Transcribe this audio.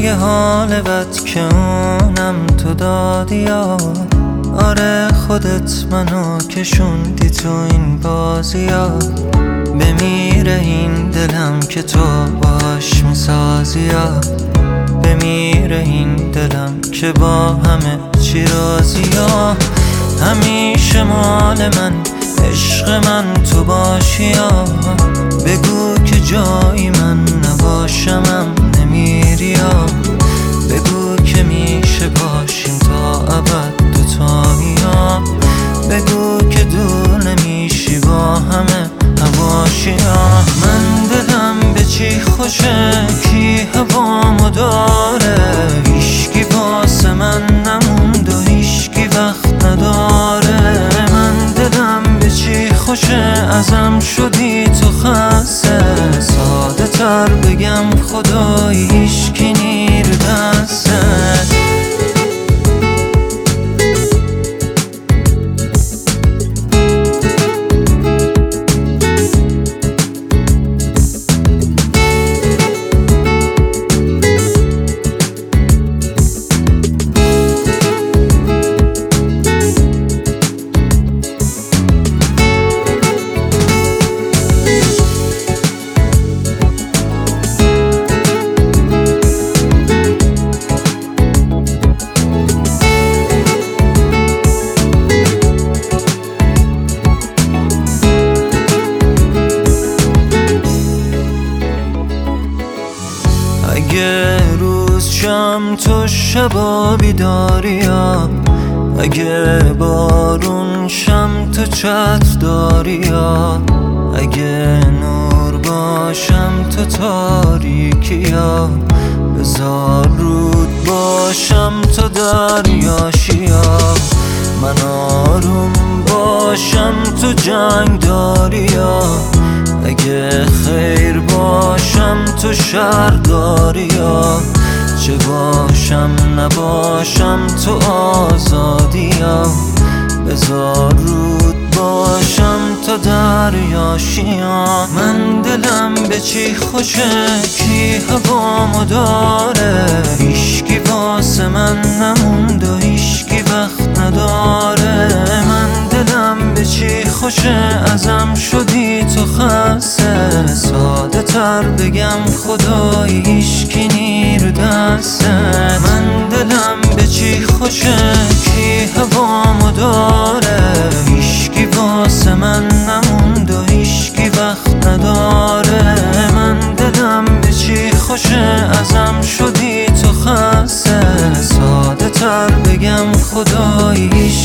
یه حال بد که اونم تو دادی یا آره خودت منو کشوندی تو این بازی ها. بمیره این دلم که تو باش میسازی یا بمیره این دلم که با همه چی راضی یا همیشه مال من عشق من تو باشی یا بگو که جایی من نباشمم نمیری یا بگو که میشه باشیم تا ابد دوتایی یا بگو که دور نمیشی با همه هواشی یا من دلم به چی خوشه کی هوامو داره هیشکی واسه من نموند و هیشکی وقت نداره من دلم به چی خوشه ازم شدی تو خسته ساده تر بگم خدایی هیشکی نیر دستت اگه روز شم تو شبا بیداری یا اگه بارون شم تو چت داری یا اگه نور باشم تو تاریکی یا بذار رود باشم تو دریاشی یا من آروم باشم تو جنگ داری یا اگه خیر باشم تو شر داری یا چه باشم نباشم تو آزادی یا بذار رود باشم تو دریاشی یا من دلم به چی خوشه کی هوامو داره هیشکی واسه من نموند و هیشکی وقت نداره من دلم به چی خوشه ازم شدی تو خسته ساده تر بگم خدایی هیشکی نیر دسته من دلم به چی خوشه کی هوامو داره هیشکی واسه من نموند و هیشکی وقت نداره من دلم به چی خوشه ازم شدی تو خسته ساده تر بگم خدایی